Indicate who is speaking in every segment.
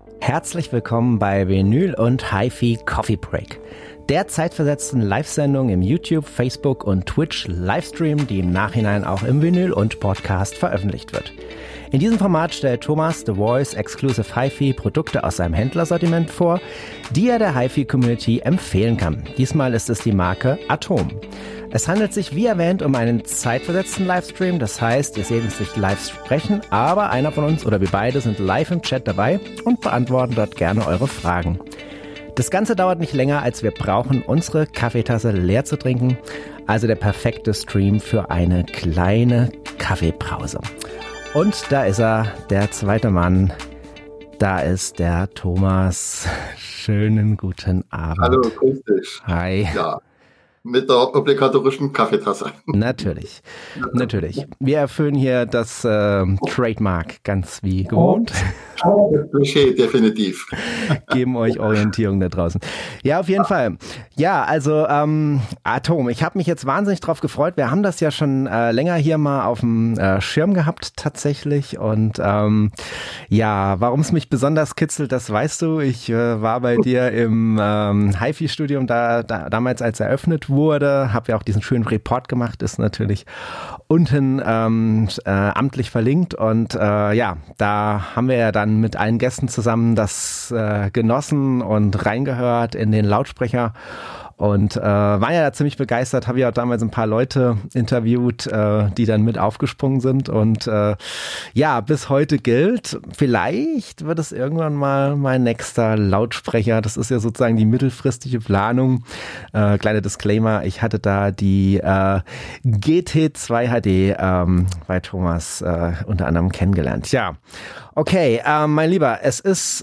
Speaker 1: Herzlich willkommen bei Vinyl und HiFi Coffee Break, der zeitversetzten Live-Sendung im YouTube, Facebook und Twitch Livestream, die im Nachhinein auch im Vinyl und Podcast veröffentlicht wird. In diesem Format stellt Thomas The Voice Exclusive HiFi Produkte aus seinem Händlersortiment vor, die er der HiFi-Community empfehlen kann. Diesmal ist es die Marke Atom. Es handelt sich, wie erwähnt, um einen zeitversetzten Livestream. Das heißt, ihr seht uns nicht live sprechen, aber einer von uns oder wir beide sind live im Chat dabei und beantworten dort gerne eure Fragen. Das Ganze dauert nicht länger, als wir brauchen, unsere Kaffeetasse leer zu trinken. Also der perfekte Stream für eine kleine Kaffeepause. Und da ist er, der zweite Mann. Da ist der Thomas. Schönen guten Abend.
Speaker 2: Hallo, grüß dich.
Speaker 1: Hi.
Speaker 2: Ja, mit der obligatorischen Kaffeetasse.
Speaker 1: Natürlich. Wir erfüllen hier das Trademark ganz wie gewohnt.
Speaker 2: Klischee, definitiv.
Speaker 1: Geben euch Orientierung da draußen. Ja, auf jeden Fall. Ja, also Atom, ich habe mich jetzt wahnsinnig drauf gefreut. Wir haben das ja schon länger hier mal auf dem Schirm gehabt tatsächlich. Und ja, warum es mich besonders kitzelt, das weißt du. Ich war bei dir im HiFi-Studium damals, als eröffnet wurde. Habe ja auch diesen schönen Report gemacht, ist natürlich unten amtlich verlinkt. Und ja, da haben wir ja dann mit allen Gästen zusammen das genossen und reingehört in den Lautsprecher und war ja da ziemlich begeistert, habe ja auch damals ein paar Leute interviewt, die dann mit aufgesprungen sind und ja, bis heute gilt, vielleicht wird es irgendwann mal mein nächster Lautsprecher, das ist ja sozusagen die mittelfristige Planung. Kleiner Disclaimer, ich hatte da die GT2 HD bei Thomas unter anderem kennengelernt. Ja, okay, mein Lieber, es ist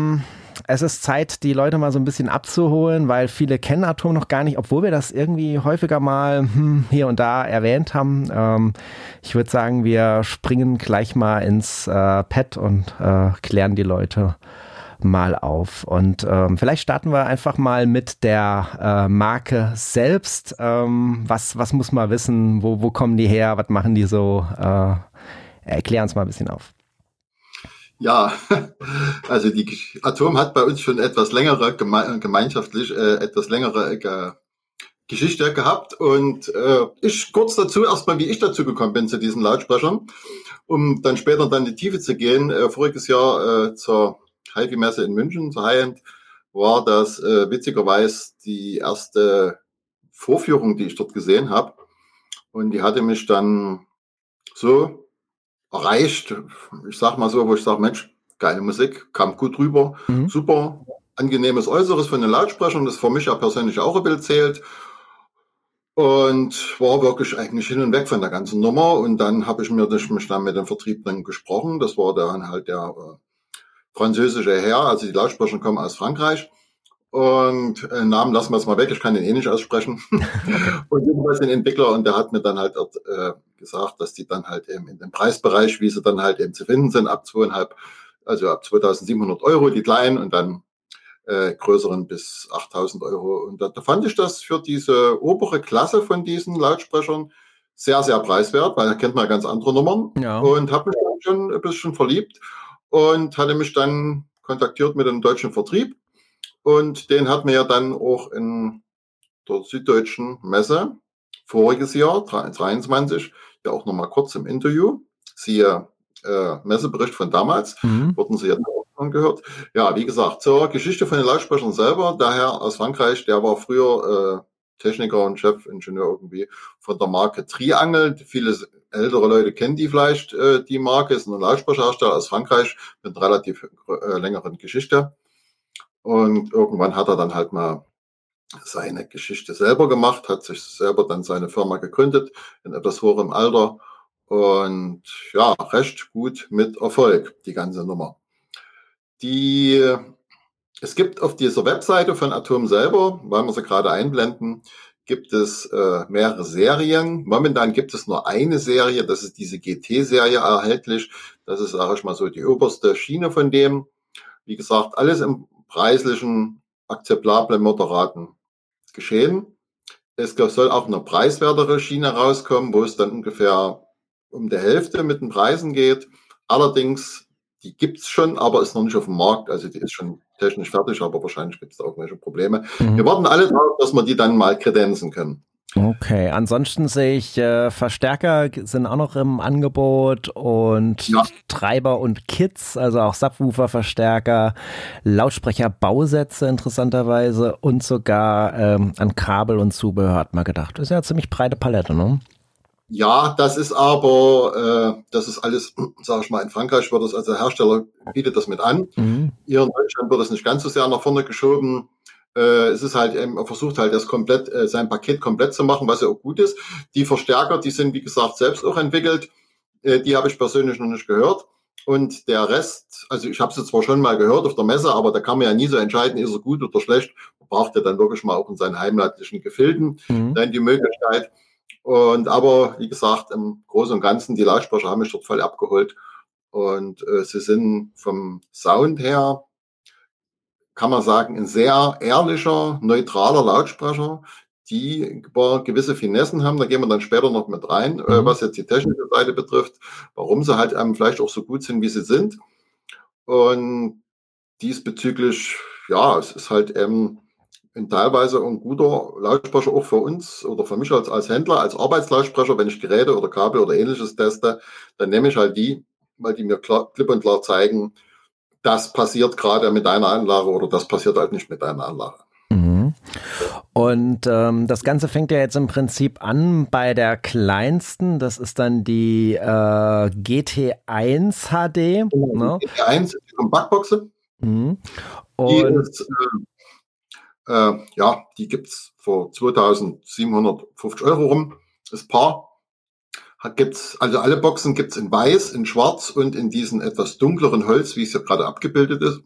Speaker 1: Zeit, die Leute mal so ein bisschen abzuholen, weil viele kennen Atom noch gar nicht, obwohl wir das irgendwie häufiger mal hier und da erwähnt haben. Ich würde sagen, wir springen gleich mal ins Pad und klären die Leute mal auf. Und vielleicht starten wir einfach mal mit der Marke selbst. Was muss man wissen? Wo kommen die her? Was machen die so? Erklär uns mal ein bisschen auf.
Speaker 2: Ja, also die Atom hat bei uns schon etwas längere gemeinschaftlich etwas längere Geschichte gehabt und ich kurz dazu erstmal, wie ich dazu gekommen bin zu diesen Lautsprechern, um dann später in die Tiefe zu gehen. Voriges Jahr zur HiFi-Messe in München, zur High-End, war das witzigerweise die erste Vorführung, die ich dort gesehen habe, und die hatte mich dann so erreicht, ich sag mal so, wo ich sage, Mensch, geile Musik, kam gut rüber, super angenehmes Äußeres von den Lautsprechern, das für mich ja persönlich auch ein Bild zählt und war wirklich eigentlich hin und weg von der ganzen Nummer. Und dann habe ich mich dann mit dem Vertriebenen gesprochen, das war dann halt der französische Herr, also die Lautsprecher kommen aus Frankreich. Und Namen lassen wir es mal weg, ich kann den eh nicht aussprechen. Und jedenfalls den Entwickler, und der hat mir dann halt gesagt, dass die dann halt eben in dem Preisbereich, wie sie dann halt eben zu finden sind, ab 2.700 Euro die kleinen und dann größeren bis 8.000 Euro. Und da fand ich das für diese obere Klasse von diesen Lautsprechern sehr, sehr preiswert, weil da kennt man ganz andere Nummern. Ja. Und habe mich dann schon ein bisschen verliebt und hatte mich dann kontaktiert mit dem deutschen Vertrieb. Und den hat mir ja dann auch in der Süddeutschen Messe voriges Jahr, 23, ja auch nochmal kurz im Interview, siehe Messebericht von damals, wurden Sie ja auch angehört. Ja, wie gesagt, zur Geschichte von den Lautsprechern selber, daher aus Frankreich, der war früher Techniker und Chefingenieur irgendwie von der Marke Triangle. Viele ältere Leute kennen die vielleicht, die Marke, ist ein Lautsprecherhersteller aus Frankreich mit einer relativ längeren Geschichte. Und irgendwann hat er dann halt mal seine Geschichte selber gemacht, hat sich selber dann seine Firma gegründet, in etwas hohem Alter. Und ja, recht gut mit Erfolg, die ganze Nummer. Es gibt auf dieser Webseite von Atom selber, weil wir sie gerade einblenden, gibt es mehrere Serien. Momentan gibt es nur eine Serie, das ist diese GT-Serie erhältlich. Das ist, sage ich mal so, die oberste Schiene von dem. Wie gesagt, alles im preislichen, akzeptablen, moderaten Geschehen. Es soll auch eine preiswertere Schiene rauskommen, wo es dann ungefähr um die Hälfte mit den Preisen geht. Allerdings, die gibt's schon, aber ist noch nicht auf dem Markt. Also die ist schon technisch fertig, aber wahrscheinlich gibt es da irgendwelche Probleme. Wir warten alle darauf, dass wir die dann mal kredenzen können.
Speaker 1: Okay, ansonsten sehe ich Verstärker sind auch noch im Angebot und Treiber und Kits, also auch Subwoofer-Verstärker, Lautsprecher-Bausätze interessanterweise und sogar an Kabel und Zubehör hat man gedacht. Das ist ja eine ziemlich breite Palette, ne?
Speaker 2: Ja, das ist aber, das ist alles, sage ich mal, in Frankreich wird das, also der Hersteller bietet das mit an. Hier in Deutschland wird das nicht ganz so sehr nach vorne geschoben. Es ist halt, er versucht halt das komplett, sein Paket komplett zu machen, was ja auch gut ist. Die Verstärker, die sind, wie gesagt, selbst auch entwickelt. Die habe ich persönlich noch nicht gehört. Und der Rest, also ich habe sie zwar schon mal gehört auf der Messe, aber da kann man ja nie so entscheiden, ist er gut oder schlecht. Man braucht ja dann wirklich mal auch in seinen heimatlichen Gefilden dann die Möglichkeit. Aber wie gesagt, im Großen und Ganzen, die Lautsprecher haben mich dort voll abgeholt. Und sie sind vom Sound her, kann man sagen, ein sehr ehrlicher, neutraler Lautsprecher, die gewisse Finessen haben. Da gehen wir dann später noch mit rein, was jetzt die technische Seite betrifft, warum sie halt vielleicht auch so gut sind, wie sie sind. Und diesbezüglich, ja, es ist halt teilweise ein guter Lautsprecher auch für uns oder für mich als Händler, als Arbeitslautsprecher, wenn ich Geräte oder Kabel oder ähnliches teste, dann nehme ich halt die, weil die mir klipp und klar zeigen, das passiert gerade mit deiner Anlage oder das passiert halt nicht mit deiner Anlage.
Speaker 1: Und das Ganze fängt ja jetzt im Prinzip an bei der kleinsten, das ist dann die GT1 HD.
Speaker 2: Ne? GT1 ist die Kompaktboxe. Und die gibt es für 2.750 € rum. Das Paar also alle Boxen gibt es in weiß, in schwarz und in diesen etwas dunkleren Holz, wie es ja gerade abgebildet ist.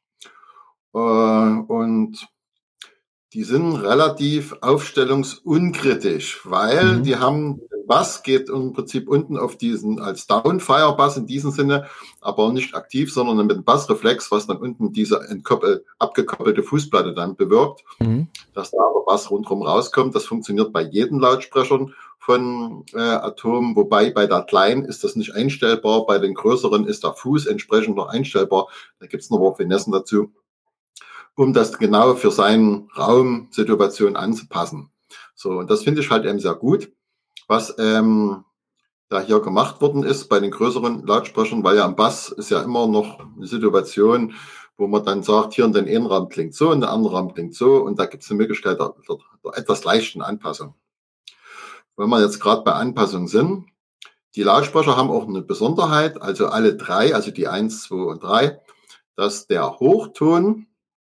Speaker 2: Und die sind relativ aufstellungsunkritisch, weil die haben, den Bass geht im Prinzip unten auf diesen, als Downfire-Bass in diesem Sinne, aber nicht aktiv, sondern mit dem Bassreflex, was dann unten diese abgekoppelte Fußplatte dann bewirkt, dass da aber Bass rundherum rauskommt. Das funktioniert bei jedem Lautsprechern von Atom, wobei bei der kleinen ist das nicht einstellbar, bei den größeren ist der Fuß entsprechend noch einstellbar. Da gibt es noch ein paar Finessen dazu, um das genau für seine Raumsituation anzupassen. So, und das finde ich halt eben sehr gut, was da hier gemacht worden ist bei den größeren Lautsprechern, weil ja am Bass ist ja immer noch eine Situation, wo man dann sagt, hier in den einen Raum klingt so, in den anderen Raum klingt so, und da gibt es eine Möglichkeit der etwas leichten Anpassung. Wenn wir jetzt gerade bei Anpassung sind, die Lautsprecher haben auch eine Besonderheit, also alle drei, also die 1, 2 und 3, dass der Hochton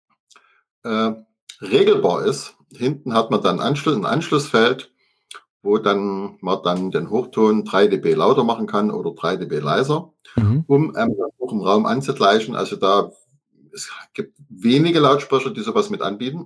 Speaker 2: regelbar ist. Hinten hat man dann ein Anschlussfeld, wo dann man dann den Hochton 3 dB lauter machen kann oder 3 dB leiser, um auch im Raum anzugleichen. Also es gibt wenige Lautsprecher, die sowas mit anbieten.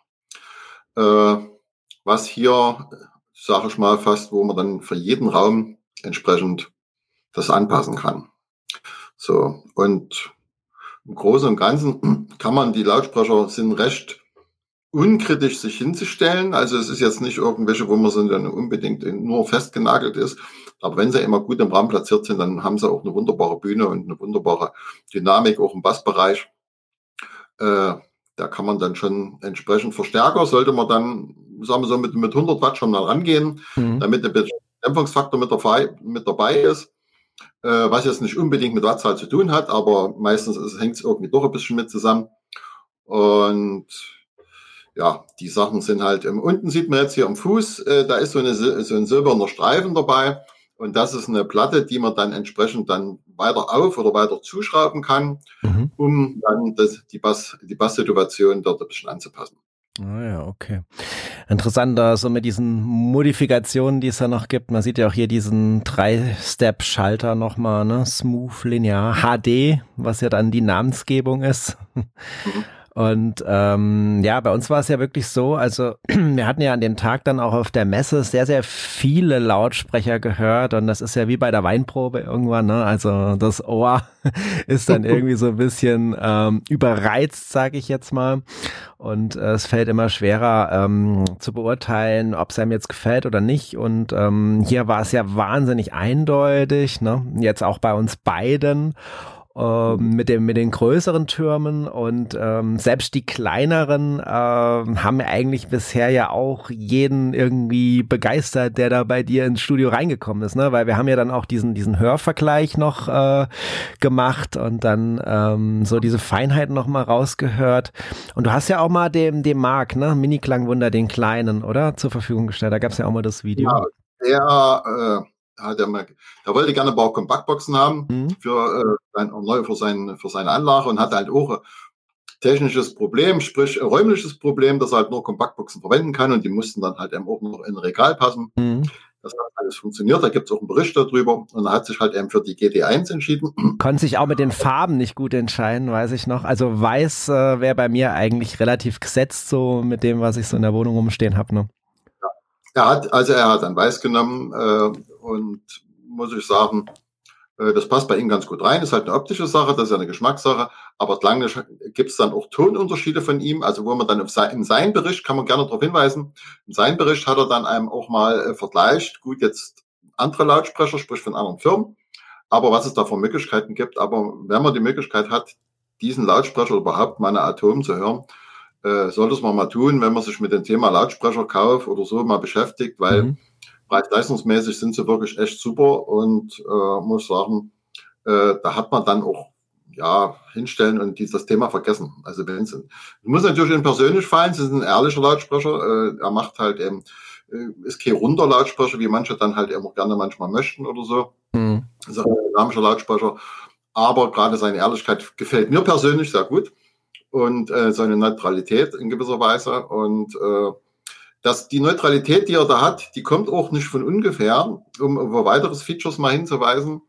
Speaker 2: Was hier, sage ich mal, fast, wo man dann für jeden Raum entsprechend das anpassen kann. So, und im Großen und Ganzen kann man, die Lautsprecher sind recht unkritisch sich hinzustellen. Also es ist jetzt nicht irgendwelche, wo man so dann unbedingt nur festgenagelt ist. Aber wenn sie immer gut im Raum platziert sind, dann haben sie auch eine wunderbare Bühne und eine wunderbare Dynamik, auch im Bassbereich. Da kann man dann schon entsprechend Verstärker, sollte man dann, sagen wir so, mit 100 Watt schon mal rangehen, damit ein bisschen Dämpfungsfaktor mit dabei ist. Was jetzt nicht unbedingt mit Wattzahl zu tun hat, aber meistens hängt es irgendwie doch ein bisschen mit zusammen. Und ja, die Sachen sind halt, unten sieht man jetzt hier am Fuß, da ist so ein silberner Streifen dabei. Und das ist eine Platte, die man dann entsprechend dann weiter auf oder weiter zuschrauben kann, um dann die Basssituation dort ein bisschen anzupassen.
Speaker 1: Ah ja, okay. Interessant, so mit diesen Modifikationen, die es da noch gibt. Man sieht ja auch hier diesen 3-Step-Schalter nochmal, ne? Smooth, linear, HD, was ja dann die Namensgebung ist. Und ja, bei uns war es ja wirklich so, also wir hatten ja an dem Tag dann auch auf der Messe sehr, sehr viele Lautsprecher gehört, und das ist ja wie bei der Weinprobe irgendwann, ne? Also das Ohr ist dann irgendwie so ein bisschen überreizt, sage ich jetzt mal, und es fällt immer schwerer zu beurteilen, ob es einem jetzt gefällt oder nicht, und hier war es ja wahnsinnig eindeutig, ne? Jetzt auch bei uns beiden. mit den größeren Türmen und selbst die kleineren haben eigentlich bisher ja auch jeden irgendwie begeistert, der da bei dir ins Studio reingekommen ist, ne? Weil wir haben ja dann auch diesen Hörvergleich noch gemacht und dann so diese Feinheiten noch mal rausgehört. Und du hast ja auch mal dem Marc, ne, Mini-Klangwunder, den kleinen, oder? Zur Verfügung gestellt. Da gab es ja auch mal das Video.
Speaker 2: Ja, der wollte gerne ein paar Kompaktboxen haben für seine Anlage und hatte halt auch ein technisches Problem, sprich ein räumliches Problem, dass er halt nur Kompaktboxen verwenden kann und die mussten dann halt eben auch noch in ein Regal passen. Das hat alles funktioniert, da gibt es auch einen Bericht darüber und er hat sich halt eben für die GT1 entschieden.
Speaker 1: Konnte sich auch mit den Farben nicht gut entscheiden, weiß ich noch. Also weiß wäre bei mir eigentlich relativ gesetzt, so mit dem, was ich so in der Wohnung rumstehen habe. Ne?
Speaker 2: Ja. Er hat dann weiß genommen und muss ich sagen, das passt bei ihm ganz gut rein. Ist halt eine optische Sache, das ist ja eine Geschmackssache, aber klanglich gibt es dann auch Tonunterschiede von ihm, also wo man dann in seinem Bericht, kann man gerne darauf hinweisen, in seinem Bericht hat er dann einem auch mal vergleicht, gut, jetzt andere Lautsprecher, sprich von anderen Firmen, aber was es da für Möglichkeiten gibt, aber wenn man die Möglichkeit hat, diesen Lautsprecher überhaupt mal eine Atom zu hören, sollte es man mal tun, wenn man sich mit dem Thema Lautsprecherkauf oder so mal beschäftigt, weil preis-leistungsmäßig sind sie wirklich echt super und muss sagen, da hat man dann auch hinstellen und das Thema vergessen. Also muss natürlich ihm persönlich fallen, sie ist ein ehrlicher Lautsprecher, er macht halt eben, ist kein runder Lautsprecher, wie manche dann halt eben auch gerne manchmal möchten oder so. Das ist ein dynamischer Lautsprecher, aber gerade seine Ehrlichkeit gefällt mir persönlich sehr gut und seine Neutralität in gewisser Weise und die Neutralität, die er da hat, die kommt auch nicht von ungefähr, um über weiteres Features mal hinzuweisen,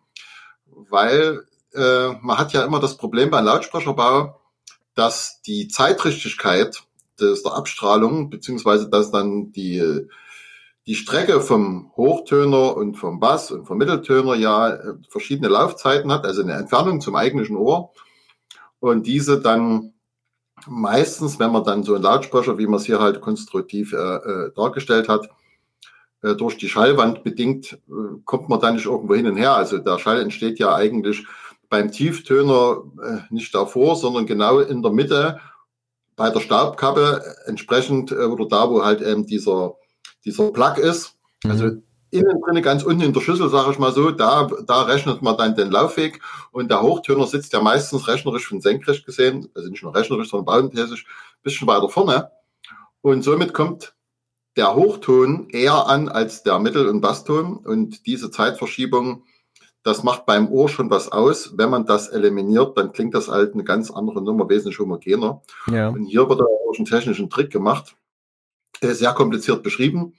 Speaker 2: weil man hat ja immer das Problem beim Lautsprecherbau, dass die Zeitrichtigkeit der Abstrahlung, beziehungsweise dass dann die Strecke vom Hochtöner und vom Bass und vom Mitteltöner ja verschiedene Laufzeiten hat, also eine Entfernung zum eigentlichen Ohr und diese dann meistens, wenn man dann so einen Lautsprecher, wie man es hier halt konstruktiv dargestellt hat, durch die Schallwand bedingt, kommt man da nicht irgendwo hin und her. Also der Schall entsteht ja eigentlich beim Tieftöner nicht davor, sondern genau in der Mitte bei der Staubkappe entsprechend oder da, wo halt dieser Plug ist. Also innen drin, ganz unten in der Schüssel, sage ich mal so, da rechnet man dann den Laufweg und der Hochtöner sitzt ja meistens rechnerisch von senkrecht gesehen, also nicht nur rechnerisch, sondern bauentechnisch ein bisschen weiter vorne und somit kommt der Hochton eher an als der Mittel- und Basston und diese Zeitverschiebung, das macht beim Ohr schon was aus. Wenn man das eliminiert, dann klingt das halt eine ganz andere Nummer, wesentlich homogener. Ja. Und hier wird auch einen technischen Trick gemacht, sehr kompliziert beschrieben.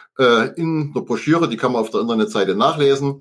Speaker 2: In der Broschüre, die kann man auf der Internetseite nachlesen.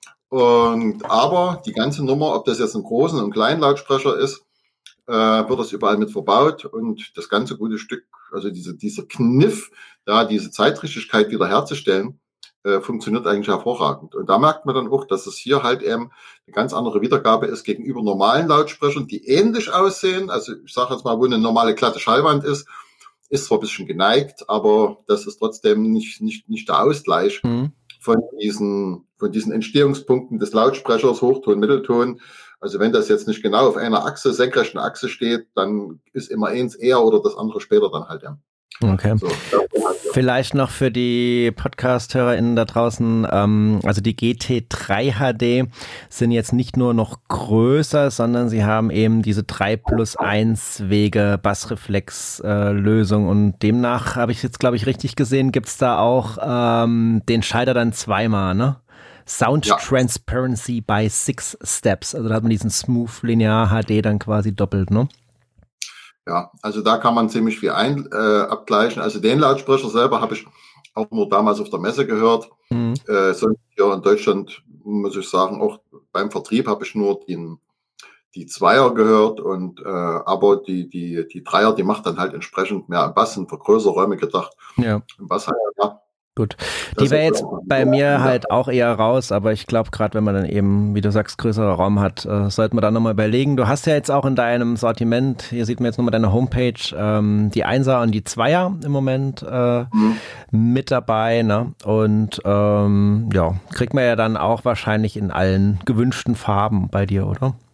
Speaker 2: Aber die ganze Nummer, ob das jetzt ein großen und kleinen Lautsprecher ist, wird das überall mit verbaut und das ganze gute Stück, also dieser Kniff, diese Zeitrichtigkeit wiederherzustellen, funktioniert eigentlich hervorragend. Und da merkt man dann auch, dass es hier halt eben eine ganz andere Wiedergabe ist gegenüber normalen Lautsprechern, die ähnlich aussehen. Also ich sage jetzt mal, wo eine normale glatte Schallwand ist zwar ein bisschen geneigt, aber das ist trotzdem nicht der Ausgleich von diesen Entstehungspunkten des Lautsprechers, Hochton, Mittelton. Also wenn das jetzt nicht genau auf einer Achse, senkrechten Achse steht, dann ist immer eins eher oder das andere später dann halt. Ja.
Speaker 1: Okay. So, vielleicht noch für die Podcast-HörerInnen da draußen, also die GT3 HD sind jetzt nicht nur noch größer, sondern sie haben eben diese 3+1 Wege Bassreflex-Lösung und demnach habe ich jetzt, glaube ich, richtig gesehen, gibt's da auch den Schalter dann zweimal, ne? Sound Transparency by 6 Steps, also da hat man diesen Smooth Linear HD dann quasi doppelt, ne?
Speaker 2: Ja, also da kann man ziemlich viel abgleichen. Also den Lautsprecher selber habe ich auch nur damals auf der Messe gehört. Sonst hier in Deutschland, muss ich sagen, auch beim Vertrieb habe ich nur die Zweier gehört und aber die Dreier, die macht dann halt entsprechend mehr am Bass, sind für größere Räume gedacht.
Speaker 1: Ja.
Speaker 2: Im Bass halt,
Speaker 1: Gut, die wäre jetzt bei mir halt auch eher raus, aber ich glaube, gerade wenn man dann eben, wie du sagst, größerer Raum hat, sollte man da nochmal überlegen. Du hast ja jetzt auch in deinem Sortiment, hier sieht man jetzt nochmal deine Homepage, die Einser und die Zweier im Moment mit dabei, ne? Und kriegt man ja dann auch wahrscheinlich in allen gewünschten Farben bei dir, oder?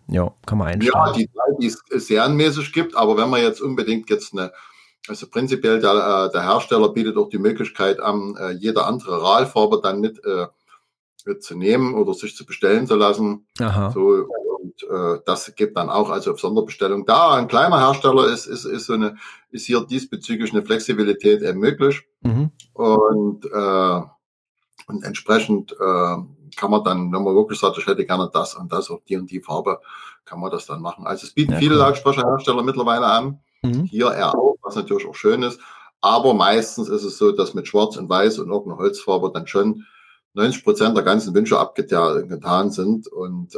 Speaker 1: Ja, kann man einstellen.
Speaker 2: Ja, die drei, die es serienmäßig gibt, aber wenn man jetzt unbedingt also prinzipiell der Hersteller bietet auch die Möglichkeit an, jede andere RAL-Farbe dann mit zu nehmen oder sich zu bestellen zu lassen.
Speaker 1: Aha.
Speaker 2: So, und das gibt dann auch also auf Sonderbestellung. Da ein kleiner Hersteller ist hier diesbezüglich eine Flexibilität möglich.
Speaker 1: Mhm.
Speaker 2: Und entsprechend kann man dann, wenn man wirklich sagt, ich hätte gerne das und das, auch die und die Farbe, kann man das dann machen. Also es bieten viele Lautsprecherhersteller mittlerweile an. Hier er auch, was natürlich auch schön ist. Aber meistens ist es so, dass mit Schwarz und Weiß und irgendeiner Holzfarbe dann schon 90% der ganzen Wünsche abgetan sind. Und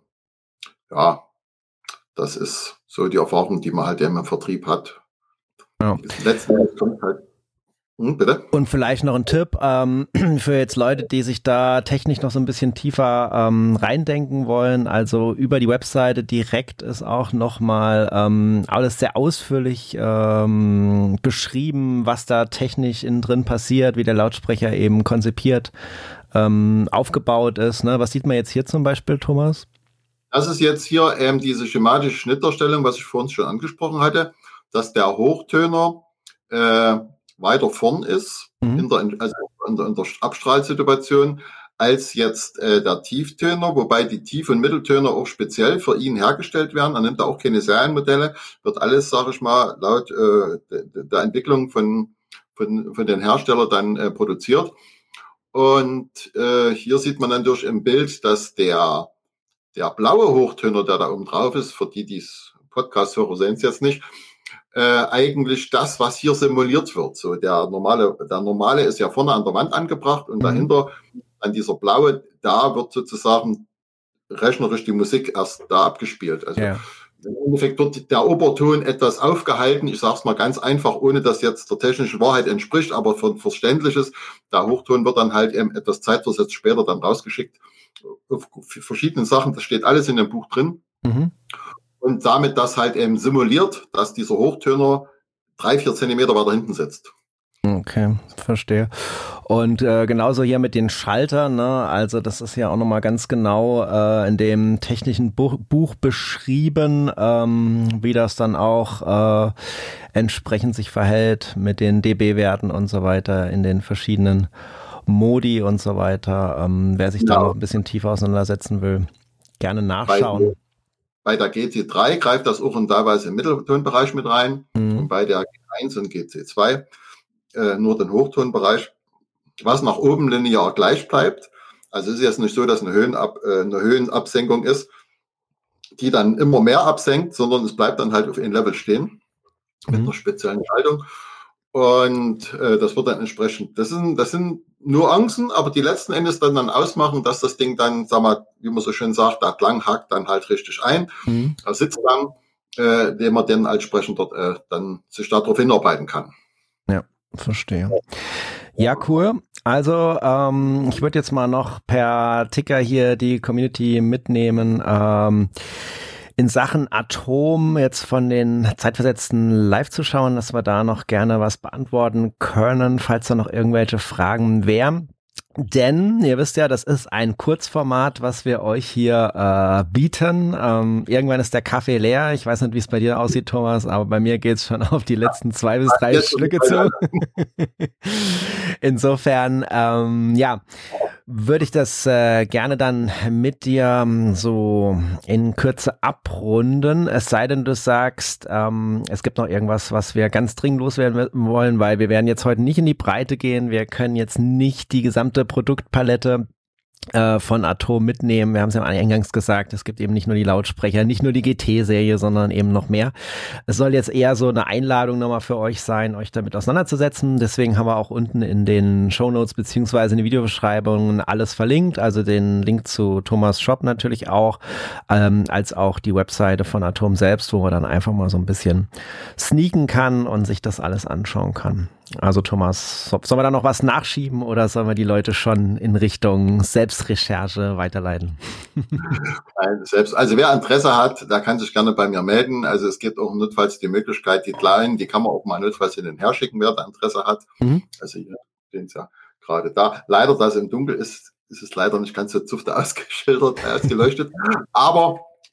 Speaker 2: ja, das ist so die Erfahrung, die man halt eben im Vertrieb hat.
Speaker 1: Ja.
Speaker 2: Letzten Endes kommt halt. Bitte?
Speaker 1: Und vielleicht noch ein Tipp für jetzt Leute, die sich da technisch noch so ein bisschen tiefer reindenken wollen. Also über die Webseite direkt ist auch nochmal alles sehr ausführlich beschrieben, was da technisch innen drin passiert, wie der Lautsprecher eben konzipiert, aufgebaut ist. Ne? Was sieht man jetzt hier zum Beispiel, Thomas?
Speaker 2: Das ist jetzt hier diese schematische Schnittdarstellung, was ich vorhin schon angesprochen hatte, dass der Hochtöner weiter vorn ist, in der Abstrahlsituation, als jetzt der Tieftöner, wobei die Tief- und Mitteltöner auch speziell für ihn hergestellt werden. Er nimmt da auch keine Serienmodelle, wird alles, sage ich mal, laut der Entwicklung von den Herstellern dann produziert. Und hier sieht man natürlich im Bild, dass der blaue Hochtöner, der da oben drauf ist, für die es Podcast-Hörer sehen es jetzt nicht, eigentlich das, was hier simuliert wird. So der normale ist ja vorne an der Wand angebracht und dahinter an dieser blaue, da wird sozusagen rechnerisch die Musik erst da abgespielt. Also im Endeffekt wird der Oberton etwas aufgehalten. Ich sage es mal ganz einfach, ohne dass jetzt der technischen Wahrheit entspricht, aber für ein Verständliches. Der Hochton wird dann halt eben etwas zeitversetzt später dann rausgeschickt. Auf verschiedenen Sachen, das steht alles in dem Buch drin. Und damit das halt eben simuliert, dass dieser Hochtöner 3-4 Zentimeter weiter hinten sitzt.
Speaker 1: Okay, verstehe. Und genauso hier mit den Schaltern, ne? Also das ist ja auch nochmal ganz genau in dem technischen Buch beschrieben, wie das dann auch entsprechend sich verhält mit den dB-Werten und so weiter in den verschiedenen Modi und so weiter. Wer sich da noch ein bisschen tiefer auseinandersetzen will, gerne nachschauen.
Speaker 2: Bei der GT3 greift das auch in teilweise im Mitteltonbereich mit rein und bei der G1 und GT2 nur den Hochtonbereich, was nach oben linear gleich bleibt. Also es ist jetzt nicht so, dass eine Höhenabsenkung ist, die dann immer mehr absenkt, sondern es bleibt dann halt auf ein Level stehen mit einer speziellen Schaltung. Und das wird dann entsprechend, das sind Nuancen, aber die letzten Endes dann ausmachen, dass das Ding dann, sag mal, wie man so schön sagt, der Klang hackt dann halt richtig ein. Der Sitzklang, den man dann als Sprechen dort dann sich darauf hinarbeiten kann.
Speaker 1: Ja, verstehe. Ja, cool. Also ich würde jetzt mal noch per Ticker hier die Community mitnehmen. In Sachen Atom jetzt von den zeitversetzten Live-Zuschauern, dass wir da noch gerne was beantworten können, falls da noch irgendwelche Fragen wären. Denn ihr wisst ja, das ist ein Kurzformat, was wir euch hier bieten. Irgendwann ist der Kaffee leer. Ich weiß nicht, wie es bei dir aussieht, Thomas, aber bei mir geht's schon auf die letzten 2 bis 3 Schlücke zu. Insofern, ja, würde ich das gerne dann mit dir so in Kürze abrunden. Es sei denn, du sagst, es gibt noch irgendwas, was wir ganz dringend loswerden wollen, weil wir werden jetzt heute nicht in die Breite gehen. Wir können jetzt nicht die gesamte Produktpalette von Atom mitnehmen. Wir haben es ja eingangs gesagt, es gibt eben nicht nur die Lautsprecher, nicht nur die GT-Serie, sondern eben noch mehr. Es soll jetzt eher so eine Einladung nochmal für euch sein, euch damit auseinanderzusetzen. Deswegen haben wir auch unten in den Shownotes beziehungsweise in den Videobeschreibungen alles verlinkt, also den Link zu Thomas Shop natürlich auch, als auch die Webseite von Atom selbst, wo man dann einfach mal so ein bisschen sneaken kann und sich das alles anschauen kann. Also Thomas, sollen wir da noch was nachschieben oder sollen wir die Leute schon in Richtung Selbstrecherche weiterleiten?
Speaker 2: Nein, also wer Interesse hat, der kann sich gerne bei mir melden. Also es gibt auch notfalls die Möglichkeit, die kleinen, die kann man auch mal notfalls hin und her schicken, wer da Interesse hat. Also hier stehen es ja gerade da. Leider, dass es im Dunkel ist, ist es leider nicht ganz so zufte ausgeleuchtet. Aber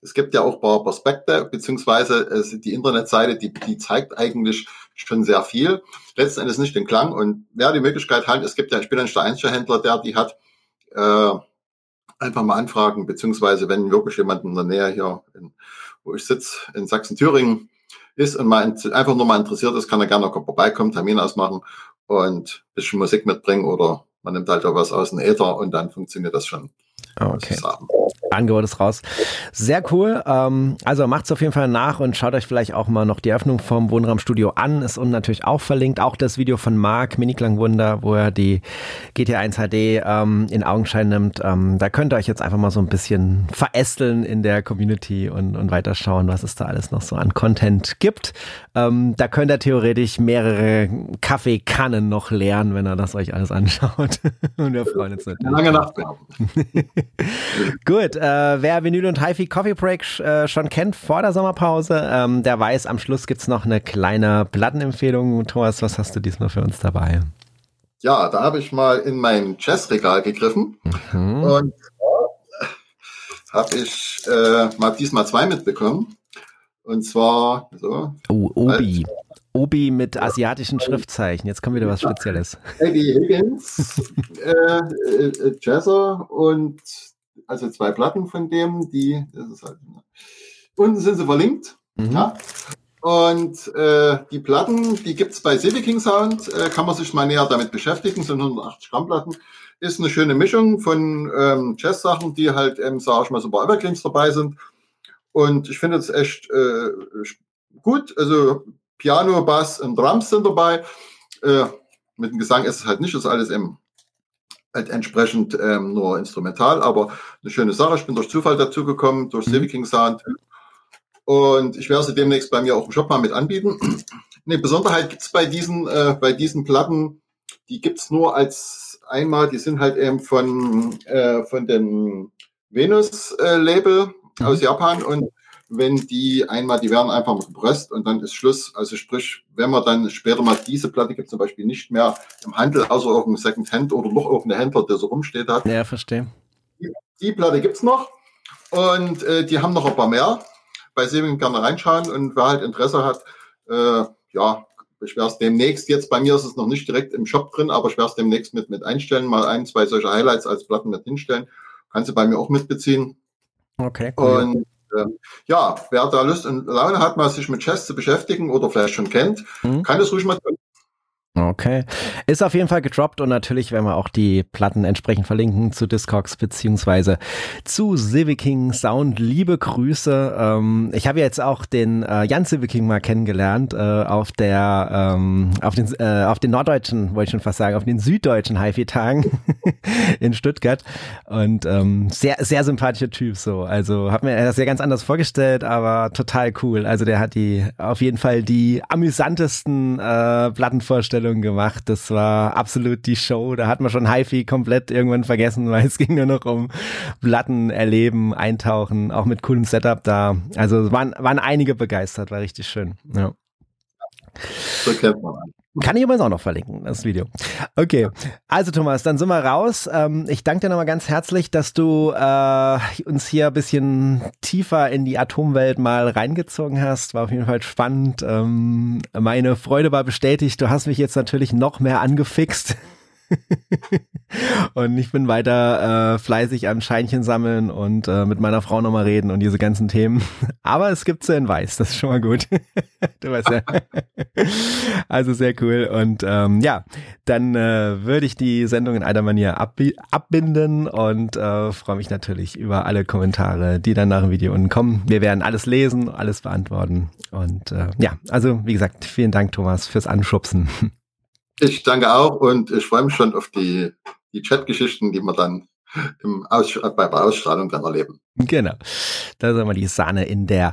Speaker 2: Es gibt ja auch ein paar Prospekte, beziehungsweise die Internetseite, die zeigt eigentlich schon sehr viel. Letzten Endes nicht den Klang. Und wer die Möglichkeit hat, ich bin ja nicht der einzige Händler, der die hat, einfach mal anfragen, beziehungsweise wenn wirklich jemand in der Nähe hier, wo ich sitze, in Sachsen-Thüringen ist und einfach nur mal interessiert ist, kann er gerne noch vorbeikommen, Termin ausmachen und ein bisschen Musik mitbringen oder man nimmt halt auch was aus dem Äther und dann funktioniert das schon.
Speaker 1: Okay. Angebot ist raus. Sehr cool. Also macht's auf jeden Fall nach und schaut euch vielleicht auch mal noch die Eröffnung vom Wohnraumstudio an. Ist unten natürlich auch verlinkt. Auch das Video von Marc, Mini-Klangwunder, wo er die GT1 HD in Augenschein nimmt. Da könnt ihr euch jetzt einfach mal so ein bisschen verästeln in der Community und weiterschauen, was es da alles noch so an Content gibt. Da könnt ihr theoretisch mehrere Kaffeekannen noch leeren, wenn ihr das euch alles anschaut. Und wir freuen uns natürlich.
Speaker 2: Lange Nacht.
Speaker 1: Gut, wer Vinyl und HiFi Coffee Break schon kennt vor der Sommerpause, der weiß, am Schluss gibt's noch eine kleine Plattenempfehlung. Thomas, was hast du diesmal für uns dabei?
Speaker 2: Ja, da habe ich mal in mein Jazzregal gegriffen und habe ich mal diesmal 2 mitbekommen. Und zwar so.
Speaker 1: Obi. Obi mit asiatischen Schriftzeichen. Jetzt kommt wieder was Spezielles.
Speaker 2: Eddie Higgins, Jazzer und also 2 Platten von dem, das ist halt, unten sind sie verlinkt. Ja. Und die Platten, die gibt's bei Civic King Sound, kann man sich mal näher damit beschäftigen, sind 180 Gramm Platten. Ist eine schöne Mischung von Jazz-Sachen, die halt, sag ich mal, so ein paar Evergreens dabei sind. Und ich finde es echt gut. Also Piano, Bass und Drums sind dabei. Mit dem Gesang ist es halt nicht, das ist alles halt entsprechend nur instrumental, aber eine schöne Sache. Ich bin durch Zufall dazu gekommen, durch Civic King Sound. Und ich werde sie demnächst bei mir auch im Shop mal mit anbieten. Eine Besonderheit gibt's bei diesen Platten, die gibt's nur als einmal, die sind halt eben von dem Venus-Label aus Japan und wenn die werden einfach mal gepresst und dann ist Schluss. Also sprich, wenn man dann später mal diese Platte gibt, zum Beispiel nicht mehr im Handel, außer irgendein Second-Hand oder noch irgendein Händler, der so rumsteht hat.
Speaker 1: Ja, verstehe.
Speaker 2: Die Platte gibt's noch und die haben noch ein paar mehr. Bei Civic gerne reinschauen und wer halt Interesse hat, ich werde es demnächst, jetzt bei mir ist es noch nicht direkt im Shop drin, aber ich werde es demnächst mit einstellen, mal 1, 2 solche Highlights als Platten mit hinstellen. Kannst du bei mir auch mitbeziehen.
Speaker 1: Okay, cool.
Speaker 2: Und wer da Lust und Laune hat, mal sich mit Jazz zu beschäftigen oder vielleicht schon kennt, kann es ruhig mal tun.
Speaker 1: Okay. Ist auf jeden Fall gedroppt und natürlich werden wir auch die Platten entsprechend verlinken zu Discogs beziehungsweise zu Civic King Sound. Liebe Grüße. Ich habe jetzt auch den Jan Civic King mal kennengelernt auf den norddeutschen, wollte ich schon fast sagen, auf den süddeutschen HiFi-Tagen in Stuttgart und sehr, sehr sympathischer Typ so. Also hat mir das ja ganz anders vorgestellt, aber total cool. Also der hat auf jeden Fall die amüsantesten Plattenvorstellungen gemacht. Das war absolut die Show. Da hat man schon HiFi komplett irgendwann vergessen, weil es ging nur noch um Platten erleben, eintauchen, auch mit coolem Setup da. Also waren einige begeistert, war richtig schön. Ja.
Speaker 2: So kennt man an.
Speaker 1: Kann ich übrigens auch noch verlinken, das Video. Okay, also Thomas, dann sind wir raus. Ich danke dir nochmal ganz herzlich, dass du uns hier ein bisschen tiefer in die Atomwelt mal reingezogen hast. War auf jeden Fall spannend. Meine Freude war bestätigt. Du hast mich jetzt natürlich noch mehr angefixt. Und ich bin weiter fleißig am Scheinchen sammeln und mit meiner Frau nochmal reden und diese ganzen Themen. Aber es gibt sie in weiß, das ist schon mal gut. Du weißt ja. Also sehr cool. Und dann würde ich die Sendung in alter Manier abbinden und freue mich natürlich über alle Kommentare, die dann nach dem Video unten kommen. Wir werden alles lesen, alles beantworten. Und also wie gesagt, vielen Dank, Thomas, fürs Anschubsen.
Speaker 2: Ich danke auch und ich freue mich schon auf die Chat-Geschichten, die wir dann bei der Ausstrahlung dann erleben.
Speaker 1: Genau. Da ist immer die Sahne in der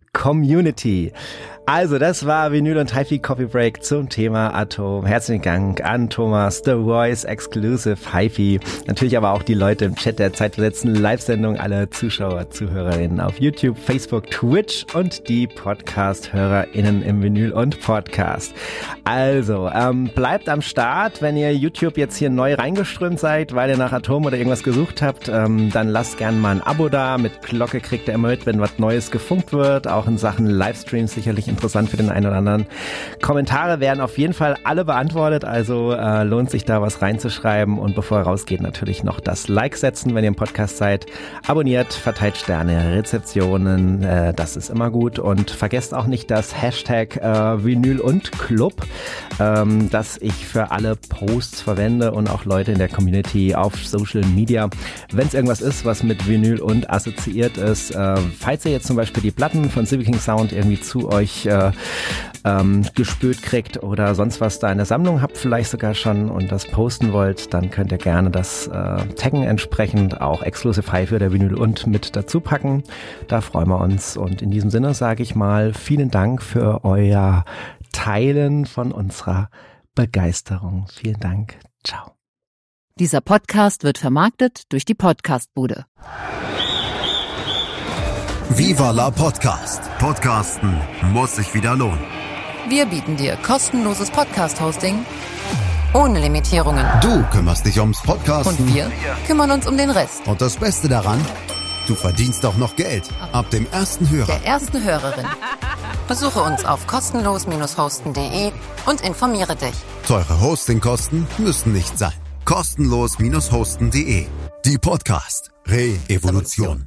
Speaker 1: Community. Also, das war Vinyl und HiFi Coffee Break zum Thema Atom. Herzlichen Dank an Thomas, The Voice Exclusive HiFi. Natürlich aber auch die Leute im Chat der zeitversetzten Live-Sendung, alle Zuschauer, Zuhörerinnen auf YouTube, Facebook, Twitch und die Podcast-HörerInnen im Vinyl und Podcast. Also, bleibt am Start, wenn ihr YouTube jetzt hier neu reingeströmt seid, weil ihr nach Atom oder irgendwas gesucht habt, dann lasst gerne mal ein Abo da. Mit Glocke kriegt ihr immer mit, wenn was Neues gefunkt wird, auch in Sachen Livestreams sicherlich interessant für den einen oder anderen. Kommentare werden auf jeden Fall alle beantwortet, also lohnt sich da was reinzuschreiben und bevor ihr rausgeht natürlich noch das Like setzen, wenn ihr im Podcast seid. Abonniert, verteilt Sterne, Rezeptionen, das ist immer gut und vergesst auch nicht das Hashtag Vinyl und Club, das ich für alle Posts verwende und auch Leute in der Community auf Social Media. Wenn es irgendwas ist, was mit Vinyl und assoziiert ist, falls ihr jetzt zum Beispiel die Platten von Silver King Sound irgendwie zu euch gespült kriegt oder sonst was da in der Sammlung habt, vielleicht sogar schon und das posten wollt, dann könnt ihr gerne das taggen entsprechend, auch Exclusive HiFi oder Vinyl und mit dazu packen. Da freuen wir uns und in diesem Sinne sage ich mal vielen Dank für euer Teilen von unserer Begeisterung. Vielen Dank. Ciao.
Speaker 3: Dieser Podcast wird vermarktet durch die Podcastbude.
Speaker 4: Viva la Podcast. Podcasten muss sich wieder lohnen.
Speaker 3: Wir bieten dir kostenloses Podcast-Hosting ohne Limitierungen.
Speaker 4: Du kümmerst dich ums Podcasten.
Speaker 3: Und wir kümmern uns um den Rest.
Speaker 4: Und das Beste daran, du verdienst auch noch Geld. Ab dem ersten Hörer.
Speaker 3: Der ersten Hörerin. Besuche uns auf kostenlos-hosten.de und informiere dich.
Speaker 4: Teure Hostingkosten müssen nicht sein. Kostenlos-hosten.de. Die Podcast Re-Evolution.